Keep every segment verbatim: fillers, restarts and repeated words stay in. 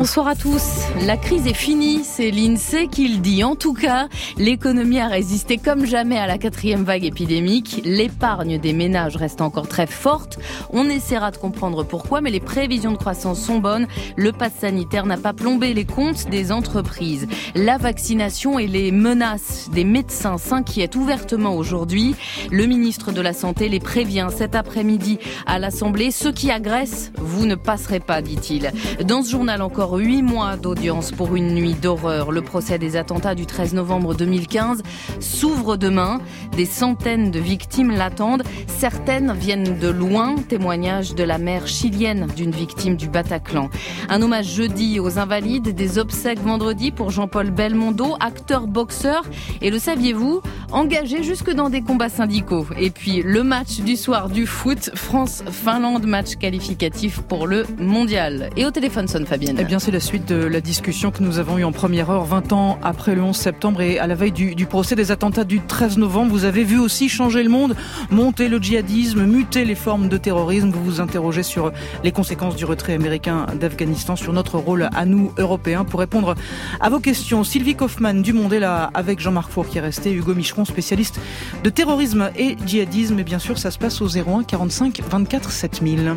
Bonsoir à tous. La crise est finie, c'est l'INSEE qui le dit. En tout cas, l'économie a résisté comme jamais à la quatrième vague épidémique. L'épargne des ménages reste encore très forte. On essaiera de comprendre pourquoi, mais les prévisions de croissance sont bonnes. Le pass sanitaire n'a pas plombé les comptes des entreprises. La vaccination et les menaces des médecins s'inquiètent ouvertement aujourd'hui. Le ministre de la Santé les prévient cet après-midi à l'Assemblée. Ceux qui agressent, vous ne passerez pas, dit-il. Dans ce journal encore, huit mois d'audience pour une nuit d'horreur. Le procès des attentats du treize novembre deux mille quinze s'ouvre demain. Des centaines de victimes l'attendent. Certaines viennent de loin. Témoignage de la mère chilienne d'une victime du Bataclan. Un hommage jeudi aux Invalides, des obsèques vendredi pour Jean-Paul Belmondo, acteur boxeur. Et le saviez-vous, engagé jusque dans des combats syndicaux. Et puis le match du soir du foot, France-Finlande, match qualificatif pour le mondial. Et au téléphone sonne Fabienne. Eh bien, c'est la suite de la discussion que nous avons eue en première heure, vingt ans après le onze septembre et à la veille du, du procès des attentats du treize novembre. Vous avez vu aussi changer le monde, monter le djihadisme, muter les formes de terrorisme. Vous vous interrogez sur les conséquences du retrait américain d'Afghanistan, sur notre rôle à nous, Européens. Pour répondre à vos questions, Sylvie Kaufmann du Monde est là avec Jean-Marc Four qui est resté, Hugo Micheron, spécialiste de terrorisme et djihadisme. Et bien sûr, ça se passe au zéro un quarante-cinq vingt-quatre sept mille.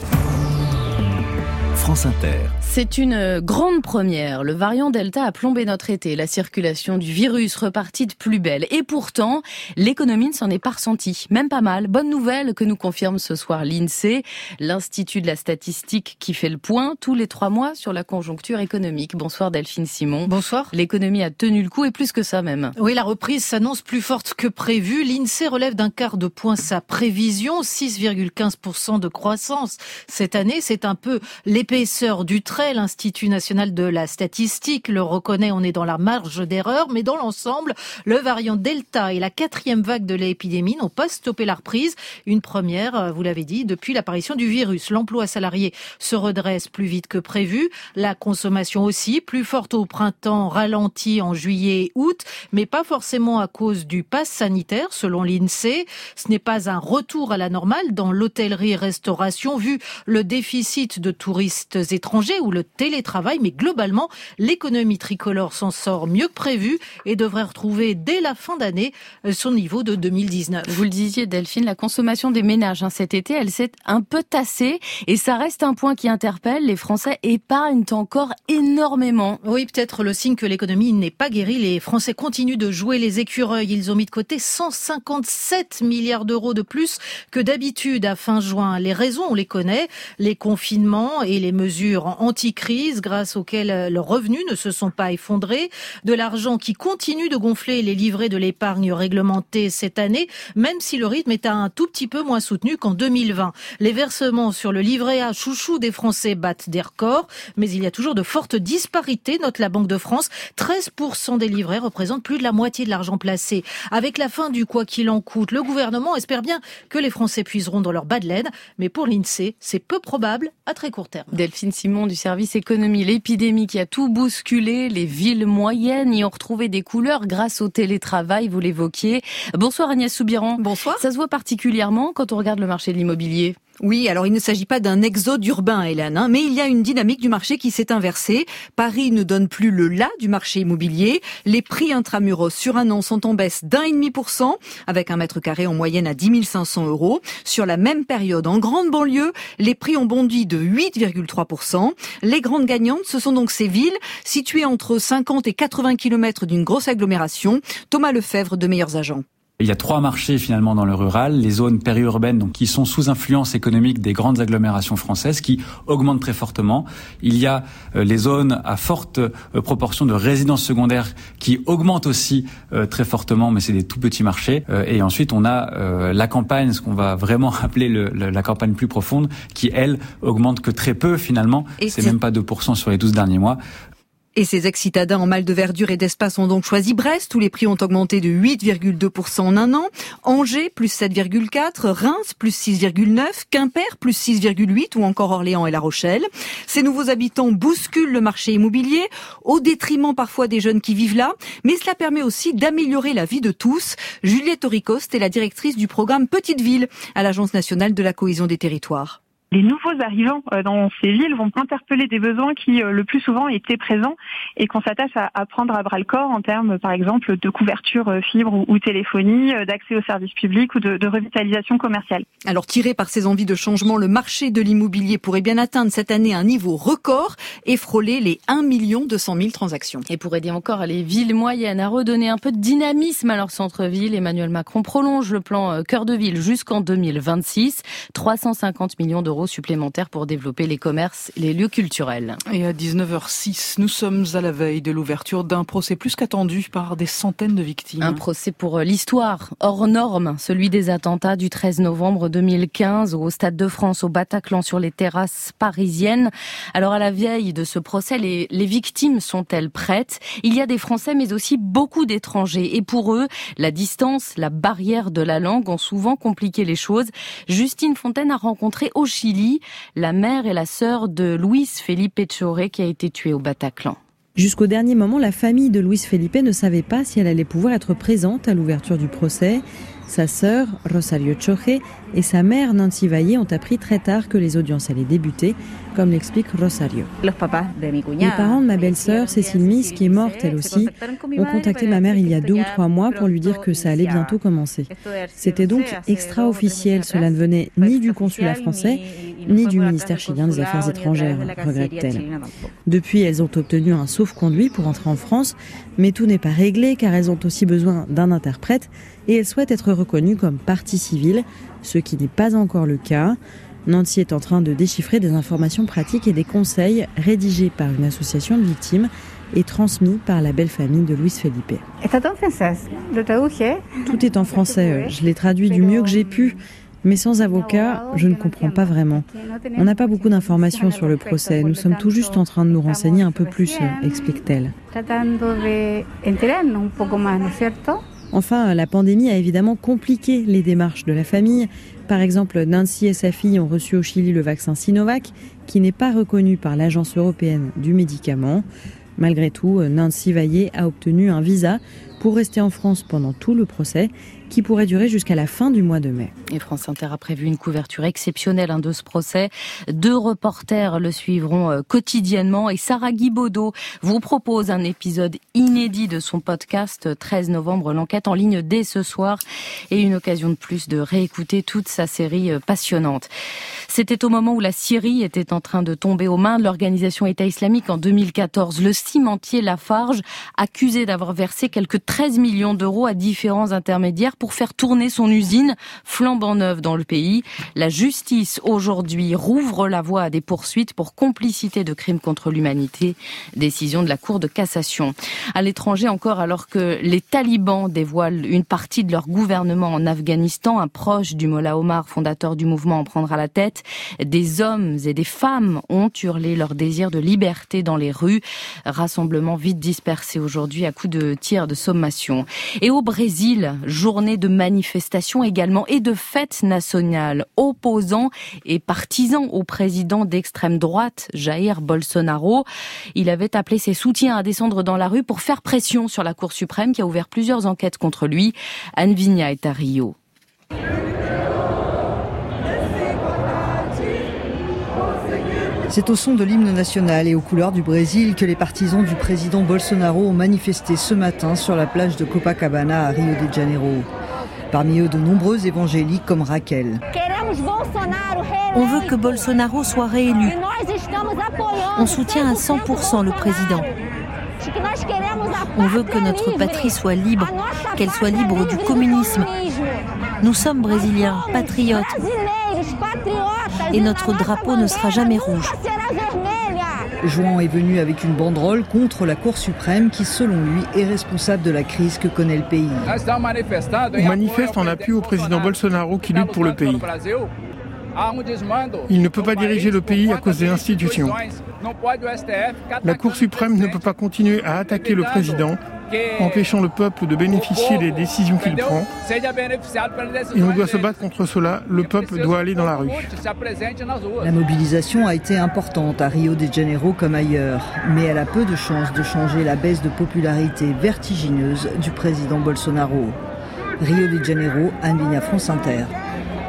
France Inter. C'est une grande première. Le variant Delta a plombé notre été. La circulation du virus repartit de plus belle. Et pourtant, l'économie ne s'en est pas ressentie. Même pas mal. Bonne nouvelle que nous confirme ce soir l'INSEE, l'Institut de la statistique qui fait le point tous les trois mois sur la conjoncture économique. Bonsoir Delphine Simon. Bonsoir. L'économie a tenu le coup et plus que ça même. Oui, la reprise s'annonce plus forte que prévu. L'INSEE relève d'un quart de point sa prévision, six virgule quinze pour cent de croissance. Cette année, c'est un peu l'épaisseur du trait. L'Institut national de la statistique le reconnaît, on est dans la marge d'erreur, mais dans l'ensemble, le variant Delta et la quatrième vague de l'épidémie n'ont pas stoppé la reprise. Une première, vous l'avez dit, depuis l'apparition du virus. L'emploi salarié se redresse plus vite que prévu. La consommation aussi, plus forte au printemps, ralentie en juillet et août, mais pas forcément à cause du pass sanitaire, selon l'INSEE. Ce n'est pas un retour à la normale dans l'hôtellerie-restauration, vu le déficit de touristes étrangers ou le télétravail, mais globalement, l'économie tricolore s'en sort mieux que prévu et devrait retrouver dès la fin d'année son niveau de deux mille dix-neuf. Vous le disiez Delphine, la consommation des ménages hein, cet été, elle s'est un peu tassée et ça reste un point qui interpelle. Les Français épargnent encore énormément. Oui, peut-être le signe que l'économie n'est pas guérie. Les Français continuent de jouer les écureuils. Ils ont mis de côté cent cinquante-sept milliards d'euros de plus que d'habitude à fin juin. Les raisons, on les connaît, les confinements et les mesures anti crise grâce auxquelles leurs revenus ne se sont pas effondrés, de l'argent qui continue de gonfler les livrets de l'épargne réglementée cette année, même si le rythme est un tout petit peu moins soutenu qu'en deux mille vingt. Les versements sur le livret A chouchou des Français battent des records, mais il y a toujours de fortes disparités, note la Banque de France. treize pour cent des livrets représentent plus de la moitié de l'argent placé. Avec la fin du quoi qu'il en coûte, le gouvernement espère bien que les Français puiseront dans leur bas de laine, mais pour l'INSEE, c'est peu probable à très court terme. Delphine Simon du service économie, l'épidémie qui a tout bousculé, les villes moyennes y ont retrouvé des couleurs grâce au télétravail, vous l'évoquiez. Bonsoir Agnès Soubiran. Bonsoir. Ça se voit particulièrement quand on regarde le marché de l'immobilier. Oui, alors il ne s'agit pas d'un exode urbain, Hélène, hein, mais il y a une dynamique du marché qui s'est inversée. Paris ne donne plus le là du marché immobilier. Les prix intramuros sur un an sont en baisse d'un virgule cinq pour cent, avec un mètre carré en moyenne à dix mille cinq cents euros. Sur la même période, en grande banlieue, les prix ont bondi de huit virgule trois pour cent. Les grandes gagnantes, ce sont donc ces villes situées entre cinquante et quatre-vingts kilomètres d'une grosse agglomération. Thomas Lefebvre de Meilleurs Agents. Il y a trois marchés finalement dans le rural, les zones périurbaines donc qui sont sous influence économique des grandes agglomérations françaises qui augmentent très fortement. Il y a euh, les zones à forte euh, proportion de résidences secondaires qui augmentent aussi euh, très fortement, mais c'est des tout petits marchés. Euh, et ensuite on a euh, la campagne, ce qu'on va vraiment appeler le, le, la campagne plus profonde, qui elle augmente que très peu finalement. Et c'est, c'est même pas deux pour cent sur les douze derniers mois. Et ces ex-citadins en mal de verdure et d'espace ont donc choisi Brest, où les prix ont augmenté de huit virgule deux pour cent en un an. Angers, plus sept virgule quatre, Reims, plus six virgule neuf, Quimper, plus six virgule huit, ou encore Orléans et La Rochelle. Ces nouveaux habitants bousculent le marché immobilier, au détriment parfois des jeunes qui vivent là, mais cela permet aussi d'améliorer la vie de tous. Juliette Auricoste est la directrice du programme Petite Ville à l'Agence nationale de la cohésion des territoires. Les nouveaux arrivants dans ces villes vont interpeller des besoins qui, le plus souvent, étaient présents et qu'on s'attache à, à prendre à bras-le-corps en termes, par exemple, de couverture fibre ou, ou téléphonie, d'accès aux services publics ou de, de revitalisation commerciale. Alors, tiré par ces envies de changement, le marché de l'immobilier pourrait bien atteindre cette année un niveau record et frôler les un million deux cent mille transactions. Et pour aider encore les villes moyennes à redonner un peu de dynamisme à leur centre-ville, Emmanuel Macron prolonge le plan Cœur de Ville jusqu'en deux mille vingt-six. trois cent cinquante millions d'euros supplémentaires pour développer les commerces et les lieux culturels. Et à dix-neuf heures six, nous sommes à la veille de l'ouverture d'un procès plus qu'attendu par des centaines de victimes. Un procès pour l'histoire, hors norme, celui des attentats du treize novembre deux mille quinze au Stade de France, au Bataclan, sur les terrasses parisiennes. Alors à la veille de ce procès, les, les victimes sont-elles prêtes ? Il y a des Français mais aussi beaucoup d'étrangers. Et pour eux, la distance, la barrière de la langue ont souvent compliqué les choses. Justine Fontaine a rencontré au Chili la mère et la sœur de Luis Felipe Choré qui a été tué au Bataclan. Jusqu'au dernier moment, la famille de Luis Felipe ne savait pas si elle allait pouvoir être présente à l'ouverture du procès. Sa sœur, Rosario Choré, et sa mère, Nancy Vallée, ont appris très tard que les audiences allaient débuter, comme l'explique Rosario. Les parents de ma belle-sœur, Cécile Miss, qui est morte elle aussi, ont contacté ma mère il y a deux ou trois mois pour lui dire que ça allait bientôt commencer. C'était donc extra-officiel, cela ne venait ni du consulat français, ni du ministère chilien des Affaires étrangères, regrette-t-elle. Depuis, elles ont obtenu un sauf-conduit pour entrer en France, mais tout n'est pas réglé car elles ont aussi besoin d'un interprète et elles souhaitent être reconnues comme partie civile, ce qui n'est pas encore le cas. Nancy est en train de déchiffrer des informations pratiques et des conseils rédigés par une association de victimes et transmis par la belle famille de Luis Felipe. Tout est en français, je l'ai traduit du mieux que j'ai pu. Mais sans avocat, je ne comprends pas vraiment. On n'a pas beaucoup d'informations sur le procès. Nous sommes tout juste en train de nous renseigner un peu plus, explique-t-elle. Enfin, la pandémie a évidemment compliqué les démarches de la famille. Par exemple, Nancy et sa fille ont reçu au Chili le vaccin Sinovac, qui n'est pas reconnu par l'Agence européenne du médicament. Malgré tout, Nancy Vallée a obtenu un visa pour rester en France pendant tout le procès, qui pourrait durer jusqu'à la fin du mois de mai. Et France Inter a prévu une couverture exceptionnelle hein, de ce procès. Deux reporters le suivront euh, quotidiennement et Sarah Guibaudot vous propose un épisode inédit de son podcast treize novembre, l'enquête en ligne dès ce soir et une occasion de plus de réécouter toute sa série euh, passionnante. C'était au moment où la Syrie était en train de tomber aux mains de l'organisation État islamique en deux mille quatorze. Le cimentier Lafarge, accusé d'avoir versé quelques treize millions d'euros à différents intermédiaires pour faire tourner son usine flambant neuve dans le pays. La justice aujourd'hui rouvre la voie à des poursuites pour complicité de crimes contre l'humanité. Décision de la Cour de cassation. À l'étranger encore, alors que les talibans dévoilent une partie de leur gouvernement en Afghanistan, un proche du Mollah Omar, fondateur du mouvement, en prendra la tête. Des hommes et des femmes ont hurlé leur désir de liberté dans les rues. Rassemblement vite dispersé aujourd'hui à coups de tirs de sommation. Et au Brésil, journée de manifestations également et de fêtes nationales, opposants et partisans au président d'extrême droite, Jair Bolsonaro. Il avait appelé ses soutiens à descendre dans la rue pour faire pression sur la Cour suprême qui a ouvert plusieurs enquêtes contre lui. Anne Vigna est à Rio. C'est au son de l'hymne national et aux couleurs du Brésil que les partisans du président Bolsonaro ont manifesté ce matin sur la plage de Copacabana à Rio de Janeiro. Parmi eux, de nombreux évangéliques comme Raquel. On veut que Bolsonaro soit réélu. On soutient à cent pour cent le président. On veut que notre patrie soit libre, qu'elle soit libre du communisme. Nous sommes brésiliens, patriotes. Et notre drapeau ne sera jamais rouge. Juan est venu avec une banderole contre la Cour suprême qui, selon lui, est responsable de la crise que connaît le pays. On manifeste en appui au président Bolsonaro qui lutte pour le pays. Il ne peut pas diriger le pays à cause des institutions. La Cour suprême ne peut pas continuer à attaquer le président, empêchant le peuple de bénéficier des décisions qu'il prend. Et on doit se battre contre cela. Le peuple doit aller dans la rue. La mobilisation a été importante à Rio de Janeiro comme ailleurs, mais elle a peu de chances de changer la baisse de popularité vertigineuse du président Bolsonaro. Rio de Janeiro, Anne Vigna, France Inter.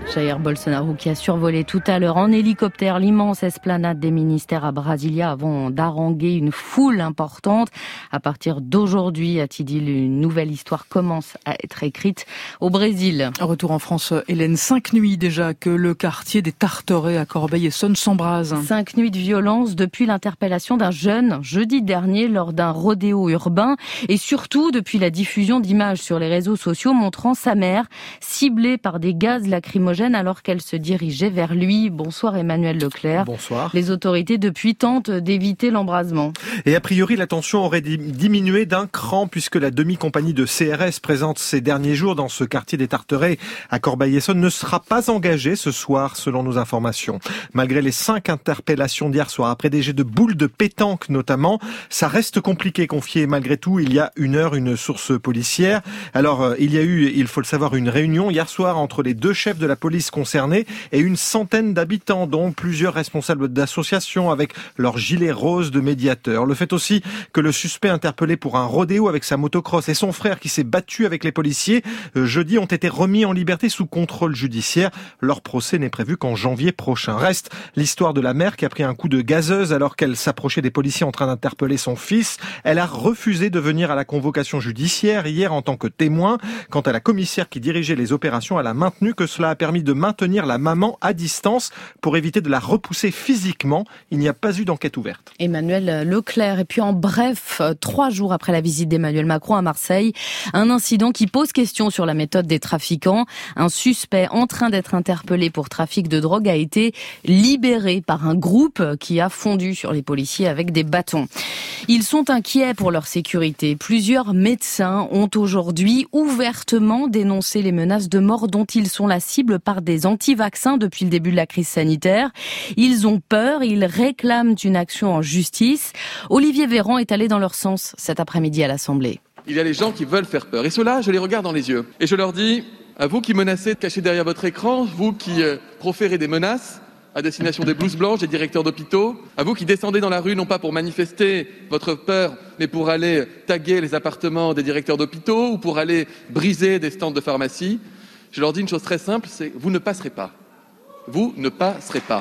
Jair Bolsonaro qui a survolé tout à l'heure en hélicoptère l'immense esplanade des ministères à Brasilia avant d'haranguer une foule importante. À partir d'aujourd'hui, a-t-il dit, une nouvelle histoire commence à être écrite au Brésil. Retour en France, Hélène. Cinq nuits déjà que le quartier des Tarterets à Corbeil-Essonnes s'embrase. Cinq nuits de violence depuis l'interpellation d'un jeune jeudi dernier lors d'un rodéo urbain et surtout depuis la diffusion d'images sur les réseaux sociaux montrant sa mère ciblée par des gaz lacrymogènes alors qu'elle se dirigeait vers lui. Bonsoir Emmanuel Leclerc. Bonsoir. Les autorités depuis tentent d'éviter l'embrasement. Et a priori, la tension aurait diminué d'un cran puisque la demi-compagnie de C R S présente ces derniers jours dans ce quartier des Tarterets à Corbeil-Essonnes ne sera pas engagée ce soir selon nos informations. Malgré les cinq interpellations d'hier soir après des jets de boules de pétanque notamment, ça reste compliqué, confié malgré tout il y a une heure une source policière. Alors il y a eu, il faut le savoir, une réunion hier soir entre les deux chefs de la police concernés et une centaine d'habitants, dont plusieurs responsables d'associations avec leur gilet rose de médiateur. Le fait aussi que le suspect interpellé pour un rodéo avec sa motocross et son frère qui s'est battu avec les policiers euh, jeudi ont été remis en liberté sous contrôle judiciaire. Leur procès n'est prévu qu'en janvier prochain. Reste l'histoire de la mère qui a pris un coup de gazeuse alors qu'elle s'approchait des policiers en train d'interpeller son fils. Elle a refusé de venir à la convocation judiciaire hier en tant que témoin. Quant à la commissaire qui dirigeait les opérations, elle a maintenu que cela a permis de maintenir la maman à distance pour éviter de la repousser physiquement. Il n'y a pas eu d'enquête ouverte. Emmanuel Leclerc. Et puis en bref, trois jours après la visite d'Emmanuel Macron à Marseille, un incident qui pose question sur la méthode des trafiquants. Un suspect en train d'être interpellé pour trafic de drogue a été libéré par un groupe qui a fondu sur les policiers avec des bâtons. Ils sont inquiets pour leur sécurité. Plusieurs médecins ont aujourd'hui ouvertement dénoncé les menaces de mort dont ils sont la cible par des anti-vaccins depuis le début de la crise sanitaire. Ils ont peur, ils réclament une action en justice. Olivier Véran est allé dans leur sens cet après-midi à l'Assemblée. Il y a les gens qui veulent faire peur. Et ceux-là, je les regarde dans les yeux. Et je leur dis, à vous qui menacez de cacher derrière votre écran, vous qui euh, proférez des menaces à destination des blouses blanches, des directeurs d'hôpitaux, à vous qui descendez dans la rue non pas pour manifester votre peur, mais pour aller taguer les appartements des directeurs d'hôpitaux ou pour aller briser des stands de pharmacie, je leur dis une chose très simple, c'est vous ne passerez pas. Vous ne passerez pas.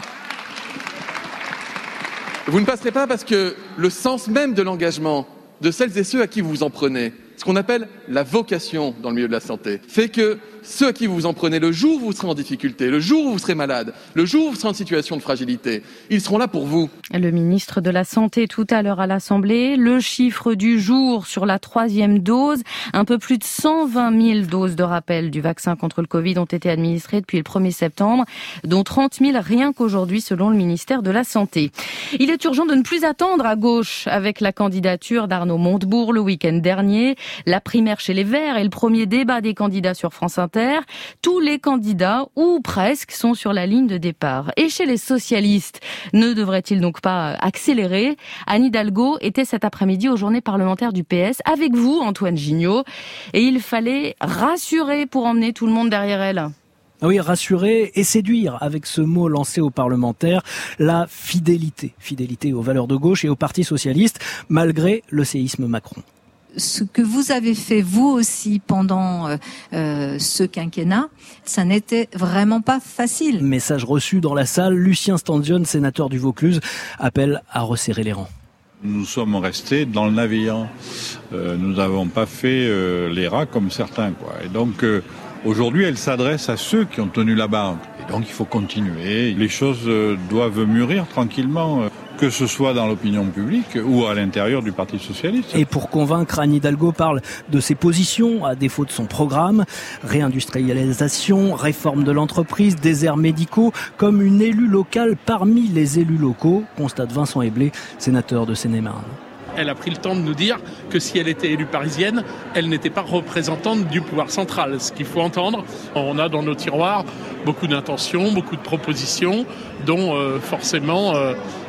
Vous ne passerez pas parce que le sens même de l'engagement de celles et ceux à qui vous vous en prenez, ce qu'on appelle la vocation dans le milieu de la santé, fait que ceux à qui vous vous en prenez, le jour où vous serez en difficulté, le jour où vous serez malade, le jour où vous serez en situation de fragilité, ils seront là pour vous. Le ministre de la Santé tout à l'heure à l'Assemblée, le chiffre du jour sur la troisième dose, un peu plus de cent vingt mille doses de rappel du vaccin contre le Covid ont été administrées depuis le premier septembre, dont trente mille rien qu'aujourd'hui selon le ministère de la Santé. Il est urgent de ne plus attendre à gauche avec la candidature d'Arnaud Montebourg le week-end dernier, la primaire chez les Verts et le premier débat des candidats sur France Inter. Tous les candidats, ou presque, sont sur la ligne de départ. Et chez les socialistes, ne devrait-il donc pas accélérer ? Anne Hidalgo était cet après-midi aux journées parlementaires du P S avec vous, Antoine Gignot, et il fallait rassurer pour emmener tout le monde derrière elle. Oui, rassurer et séduire avec ce mot lancé aux parlementaires, la fidélité. Fidélité aux valeurs de gauche et au Parti socialiste, malgré le séisme Macron. Ce que vous avez fait vous aussi pendant euh, ce quinquennat, ça n'était vraiment pas facile. Message reçu dans la salle, Lucien Stanzione, sénateur du Vaucluse, appelle à resserrer les rangs. Nous sommes restés dans le navire. Euh, nous n'avons pas fait euh, les rats comme certains, quoi. Et donc euh, aujourd'hui, elle s'adresse à ceux qui ont tenu la barre. Et donc il faut continuer. Les choses euh, doivent mûrir tranquillement. Euh. Que ce soit dans l'opinion publique ou à l'intérieur du Parti socialiste. Et pour convaincre, Anne Hidalgo parle de ses positions, à défaut de son programme. Réindustrialisation, réforme de l'entreprise, déserts médicaux, comme une élue locale parmi les élus locaux, constate Vincent Eblé, sénateur de Seine-et-Marne. Elle a pris le temps de nous dire que si elle était élue parisienne, elle n'était pas représentante du pouvoir central. Ce qu'il faut entendre, on a dans nos tiroirs beaucoup d'intentions, beaucoup de propositions, dont euh, forcément euh,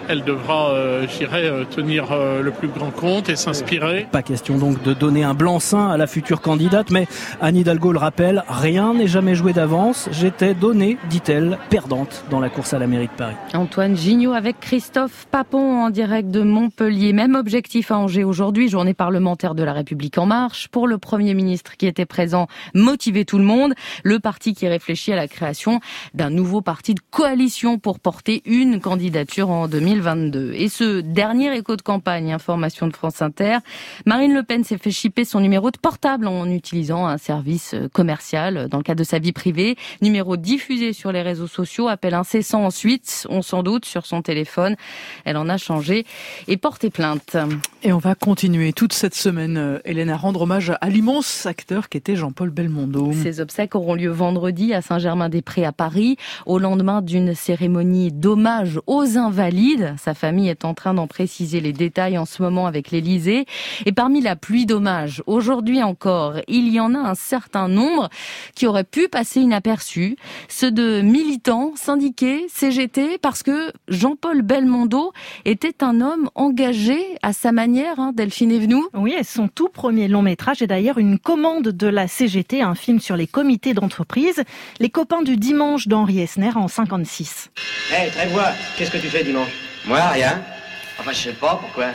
elle devra, euh, je dirais, euh, tenir euh, le plus grand compte et s'inspirer. Pas question donc de donner un blanc-seing à la future candidate, mais Anne Hidalgo le rappelle, rien n'est jamais joué d'avance. J'étais donnée, dit-elle, perdante dans la course à la mairie de Paris. Antoine Gignot avec Christophe Papon en direct de Montpellier. Même objectif à Angers aujourd'hui, journée parlementaire de la République en marche. Pour le Premier ministre qui était présent, motiver tout le monde. Le parti qui réfléchit à la création d'un nouveau parti de coalition pour porter une candidature en deux mille vingt-deux. Et ce dernier écho de campagne, information de France Inter, Marine Le Pen s'est fait chipper son numéro de portable en utilisant un service commercial dans le cadre de sa vie privée. Numéro diffusé sur les réseaux sociaux, appel incessant ensuite, on s'en doute, sur son téléphone. Elle en a changé et porté plainte. Et on va continuer toute cette semaine, Hélène, à rendre hommage à l'immense acteur qu'était Jean-Paul Belmondo. Ces obsèques auront lieu vendredi à Saint-Germain-des-Prés à Paris, au lendemain d'une cérémonie d'hommage aux Invalides. Sa famille est en train d'en préciser les détails en ce moment avec l'Élysée. Et parmi la pluie d'hommages, aujourd'hui encore, il y en a un certain nombre qui auraient pu passer inaperçus. Ceux de militants, syndiqués, C G T, parce que Jean-Paul Belmondo était un homme engagé à sa manière, hein, Delphine Evenou. Oui, et son tout premier long métrage est d'ailleurs une commande de la C G T, un film sur les comités d'entreprise, les copains du dimanche d'Henri Esner en cinquante-six. Hé, hey, Trévoix, qu'est-ce que tu fais dimanche? Moi, rien. Enfin, je sais pas, pourquoi.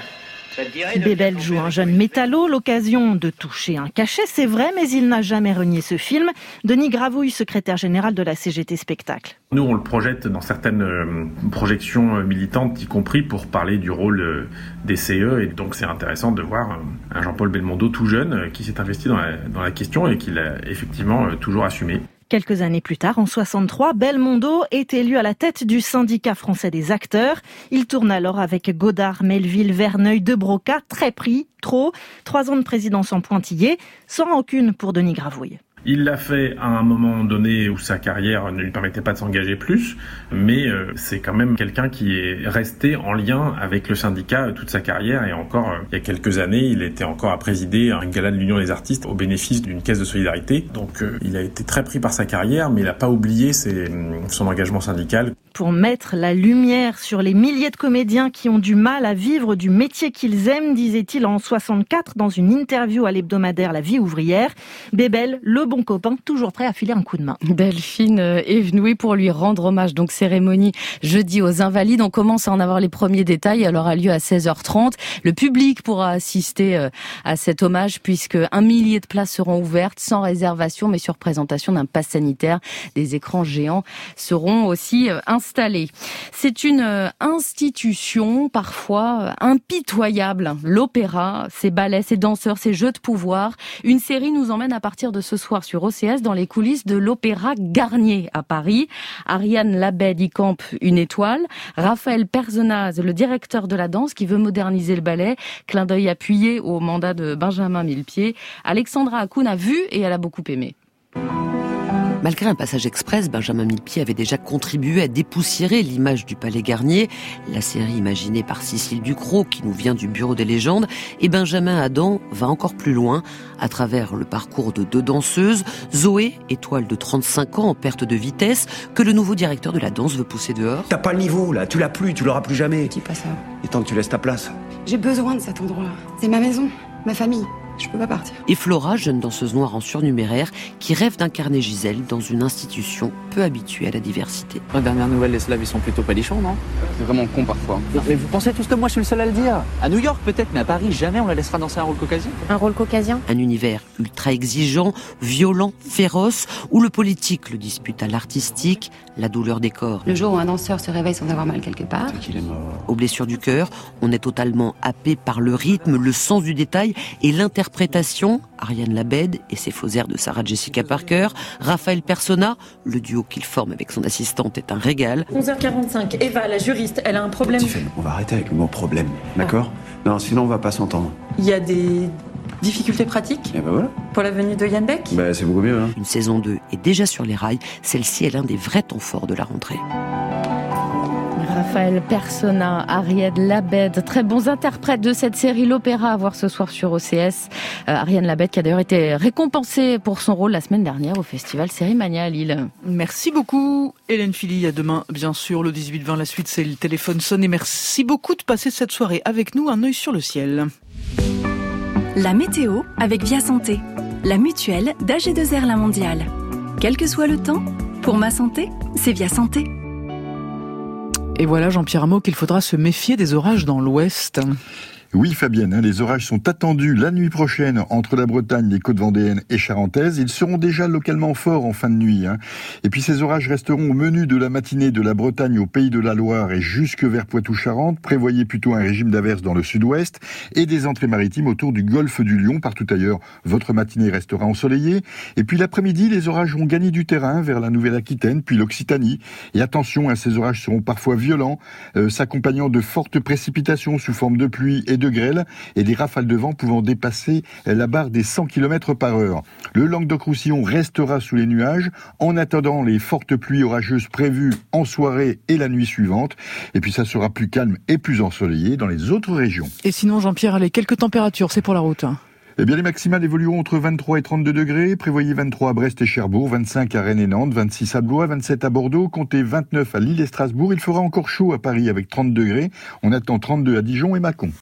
Bébel joue un jeune métallo, l'occasion de toucher un cachet, c'est vrai, mais il n'a jamais renié ce film. Denis Gravouille, secrétaire général de la C G T Spectacle. Nous, on le projette dans certaines euh, projections militantes, y compris pour parler du rôle euh, des C E. Et donc, c'est intéressant de voir euh, un Jean-Paul Belmondo tout jeune euh, qui s'est investi dans la, dans la question et qui l'a effectivement euh, toujours assumé. Quelques années plus tard, en soixante-trois, Belmondo est élu à la tête du syndicat français des acteurs. Il tourne alors avec Godard, Melville, Verneuil, De Broca, très pris, trop. Trois ans de présidence en pointillé, sans rancune pour Denis Gravouille. Il l'a fait à un moment donné où sa carrière ne lui permettait pas de s'engager plus, mais euh, c'est quand même quelqu'un qui est resté en lien avec le syndicat toute sa carrière. Et encore, euh, il y a quelques années, il était encore à présider un gala de l'Union des artistes au bénéfice d'une caisse de solidarité. Donc euh, il a été très pris par sa carrière, mais il n'a pas oublié ses, son engagement syndical. Pour mettre la lumière sur les milliers de comédiens qui ont du mal à vivre du métier qu'ils aiment, disait-il en soixante-quatre dans une interview à l'hebdomadaire La Vie ouvrière, Bébel, le bon copain, toujours prêt à filer un coup de main. Delphine Evenou pour lui rendre hommage. Donc cérémonie jeudi aux Invalides. On commence à en avoir les premiers détails. Elle aura lieu à seize heures trente. Le public pourra assister à cet hommage puisque un millier de places seront ouvertes sans réservation mais sur présentation d'un pass sanitaire. Des écrans géants seront aussi installés. C'est une institution parfois impitoyable. L'opéra, ses ballets, ses danseurs, ses jeux de pouvoir. Une série nous emmène à partir de ce soir sur O C S dans les coulisses de l'Opéra Garnier à Paris. Ariane Labed y campe une étoile. Raphaël Personnaz, le directeur de la danse qui veut moderniser le ballet. Clin d'œil appuyé au mandat de Benjamin Millepied. Alexandra Hakoun a vu et elle a beaucoup aimé. Malgré un passage express, Benjamin Millepied avait déjà contribué à dépoussiérer l'image du Palais Garnier. La série imaginée par Cécile Ducrot, qui nous vient du Bureau des légendes, et Benjamin Adam va encore plus loin, à travers le parcours de deux danseuses, Zoé, étoile de trente-cinq ans en perte de vitesse, que le nouveau directeur de la danse veut pousser dehors. T'as pas le niveau là, tu l'as plus, tu l'auras plus jamais. Dis pas ça. Et tant que tu laisses ta place. J'ai besoin de cet endroit. C'est ma maison, ma famille. Je peux pas partir. Et Flora, jeune danseuse noire en surnuméraire, qui rêve d'incarner Gisèle dans une institution peu habituée à la diversité. La dernière nouvelle, les Slaves, ils sont plutôt palichons, non? C'est vraiment con parfois. Non, mais vous pensez tous que moi je suis le seul à le dire? À New York peut-être, mais à Paris, jamais on la laissera danser un rôle caucasien. Un rôle caucasien? Un univers ultra exigeant, violent, féroce, où le politique le dispute à l'artistique, la douleur des corps. Le jour où un danseur se réveille sans avoir mal quelque part. C'est qu'il est mort. Aux blessures du cœur, on est totalement happé par le rythme, le sens du détail et l'interprétation. Ariane Labed et ses faux airs de Sarah Jessica Parker, Raphaël Persona, le duo qu'il forme avec son assistante est un régal. onze heures quarante-cinq, Eva, la juriste, elle a un problème. Tiffany, on va arrêter avec le mot problème, d'accord? ah. Non, sinon on va pas s'entendre. Il y a des difficultés pratiques? Et ben voilà. Pour la venue de Yann Beck? Bah c'est beaucoup mieux. Hein. Une saison deux est déjà sur les rails, celle-ci est l'un des vrais temps forts de la rentrée. Raphaël Persona, Ariane Labed, très bons interprètes de cette série L'Opéra à voir ce soir sur O C S. Euh, Ariane Labed qui a d'ailleurs été récompensée pour son rôle la semaine dernière au festival Sérimania à Lille. Merci beaucoup Hélène Philly, à demain bien sûr le dix-huit vingt, la suite c'est le téléphone sonne et merci beaucoup de passer cette soirée avec nous, un œil sur le ciel. La météo avec Via Santé, la mutuelle d'A G deux R La Mondiale. Quel que soit le temps, pour ma santé, c'est Via Santé. Et voilà Jean-Pierre Amo qu'il faudra se méfier des orages dans l'ouest. Oui Fabienne, hein, les orages sont attendus la nuit prochaine entre la Bretagne, les côtes vendéennes et charentaises. Ils seront déjà localement forts en fin de nuit. Hein. Et puis ces orages resteront au menu de la matinée de la Bretagne au Pays de la Loire et jusque vers Poitou-Charentes. Prévoyez plutôt un régime d'averses dans le sud-ouest et des entrées maritimes autour du golfe du Lion. Partout ailleurs, votre matinée restera ensoleillée. Et puis l'après-midi, les orages vont gagner du terrain vers la Nouvelle-Aquitaine, puis l'Occitanie. Et attention, hein, ces orages seront parfois violents, euh, s'accompagnant de fortes précipitations sous forme de pluie et de grêle et des rafales de vent pouvant dépasser la barre des cent kilomètres par heure. Le Languedoc-Roussillon restera sous les nuages en attendant les fortes pluies orageuses prévues en soirée et la nuit suivante. Et puis ça sera plus calme et plus ensoleillé dans les autres régions. Et sinon Jean-Pierre, allez, quelques températures, c'est pour la route. Eh bien, les maximales évolueront entre vingt-trois et trente-deux degrés. Prévoyez vingt-trois à Brest et Cherbourg, vingt-cinq à Rennes et Nantes, vingt-six à Blois, vingt-sept à Bordeaux, comptez vingt-neuf à Lille et Strasbourg. Il fera encore chaud à Paris avec trente degrés. On attend trente-deux à Dijon et Mâcon.